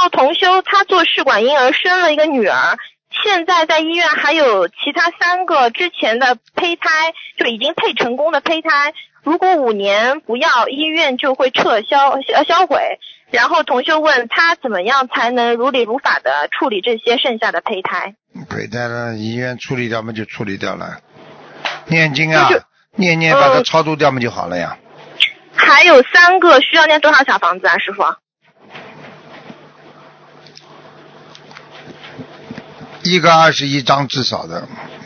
同修他做试管婴儿生了一个女儿，现在在医院还有其他3个之前的胚胎，就已经配成功的胚胎，如果5年不要，医院就会销毁。然后同修问他怎么样才能如理如法的处理这些剩下的胚胎？ 胚胎了，医院处理掉嘛就处理掉了，念经啊，念把它超度掉嘛就好了呀。 还有3个需要念多少小房子啊，师傅？ 一个21张至少的。